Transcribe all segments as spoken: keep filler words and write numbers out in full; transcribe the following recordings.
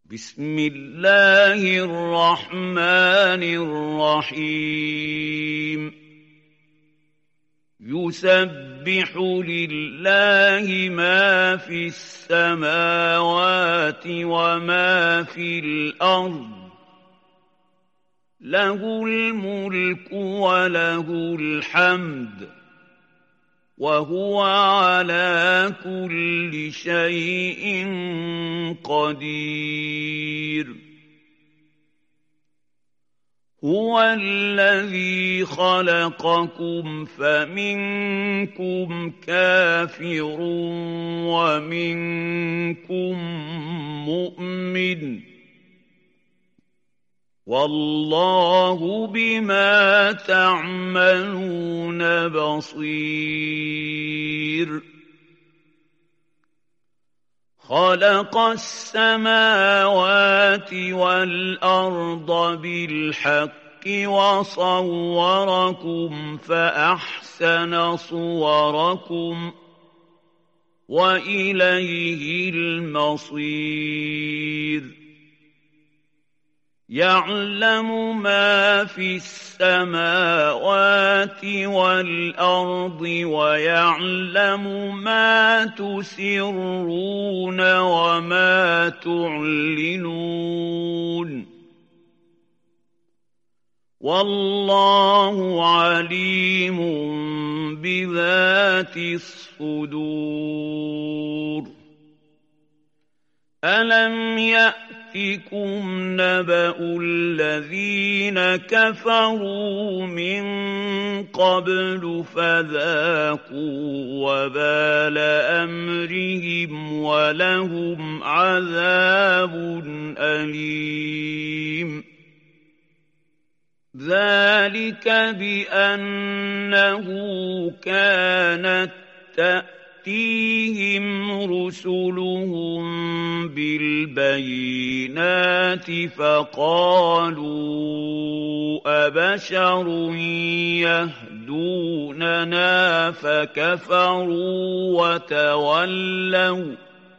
بسم الله الرحمن الرحيم يسبح لله ما في السماوات وما في الأرض له الملك وله الحمد وهو على كل شيء قدير هو الذي خلقكم فمنكم كافر ومنكم مؤمن والله بما تعملون بصير خلق السماوات والأرض بالحق وصوركم فأحسن صوركم وإليه المصير يعلم ما في السماوات والأرض ويعلم ما تسرون وما تعلنون والله عليم بذات الصدور ألم يأتكم نبأ الذين كفروا من قبل فذاقوا وبال أمرهم ولهم عذاب أليم ذلك بأنه كانت تأتيهم رسلهم بالبينات فقالوا أبشر يهدوننا فكفروا وتولوا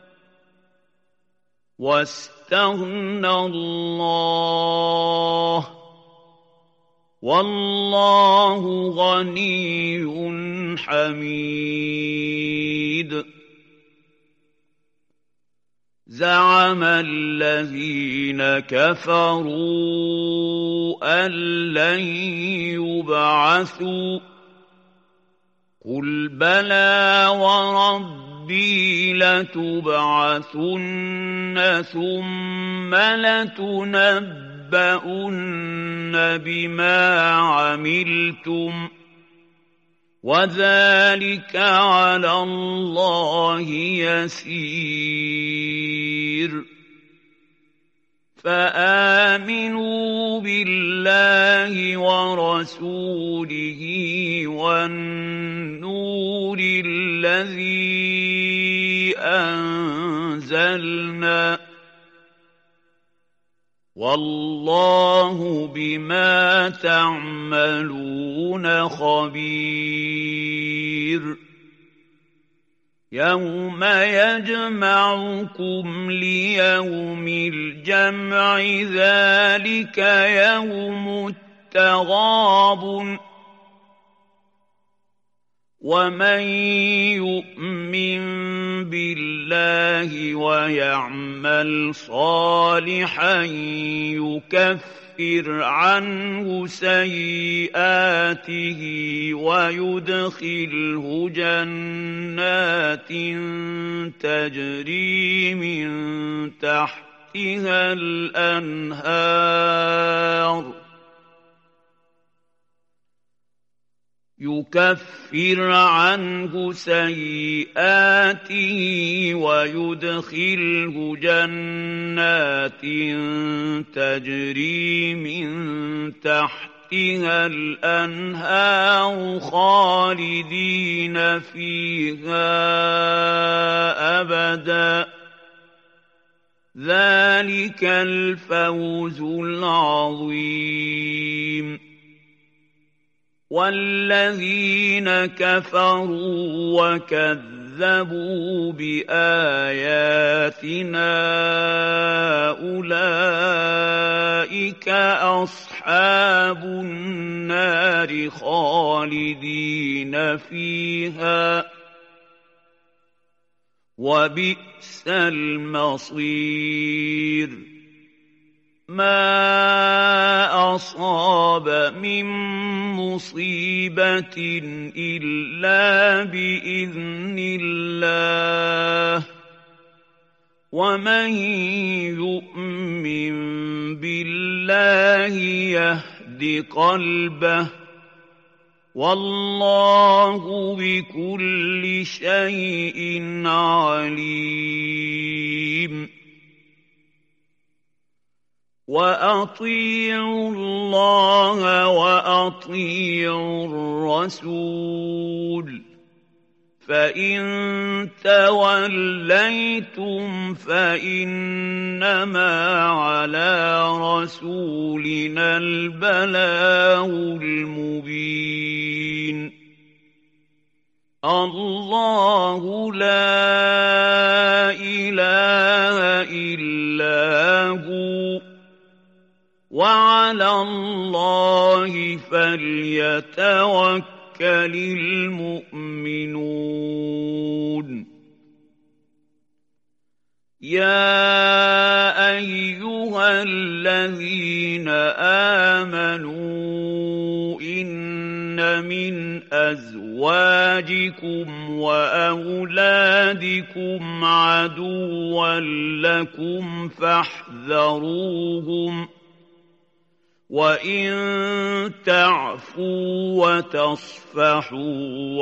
واستغنى الله والله غني حميد زعم الذين كفروا أن لن يبعثوا قل بلى وربي لتبعثن ثم لتنبؤن تُنَبَّؤُنَّ بِمَا عَمِلْتُمْ وَذَلِكَ عَلَى اللَّهِ يَسِيرٌ فَآمِنُوا بِاللَّهِ وَرَسُولِهِ وَالنُّورِ الَّذِي أَنزَلْنَا والله بما تعملون خبير يوم يجمعكم ليوم الجمع ذلك يوم التغابن ومن يؤمن بالله ويعمل صالحا يكفر عنه سيئاته ويدخله جنات تجري من تحتها الأنهار يكفر عنه سيئاته ويدخله جنات تجري من تحتها الأنهار خالدين فيها أبدا ذلك الفوز العظيم والذين كفروا وكذبوا بآياتنا أولئك أولئك أصحاب النار خالدين فيها وبئس المصير ما أصاب من مصيبة إلا بإذن الله ومن يؤمن بالله يهد قلبه والله بكل شيء عليم وأطيعوا الله وأطيعوا الرسول فإن توليتم فإنما على رسولنا البلاغ المبين الله لا إله إلا هو وعلى الله فليتوكل المؤمنون يا أيها الذين آمنوا إن من أزواجكم وأولادكم عدوا لكم فاحذروهم وإن تعفوا وتصفحوا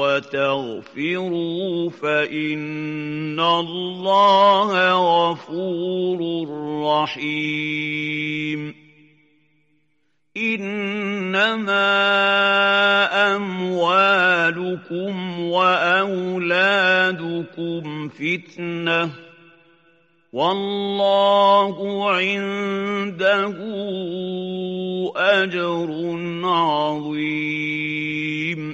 وتغفروا فإن الله غفور رحيم إنما أموالكم وأولادكم فتنة والله عنده أجر عظيم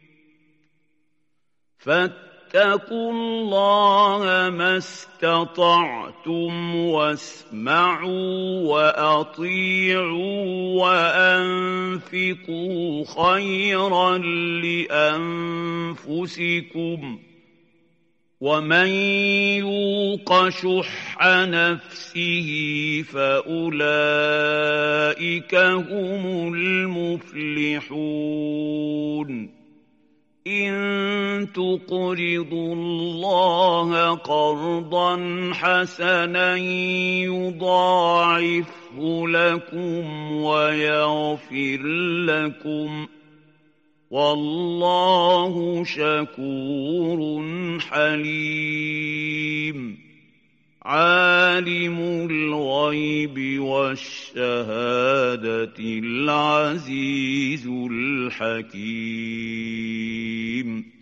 فاتقوا الله ما استطعتم واسمعوا وأطيعوا وأنفقوا خيرا لأنفسكم ومن يوق شح نفسه فأولئك هم المفلحون إن تقرضوا الله قرضا حسنا يضاعفه لكم ويغفر لكم والله شكور حليم عالم الغيب والشهادة العزيز الحكيم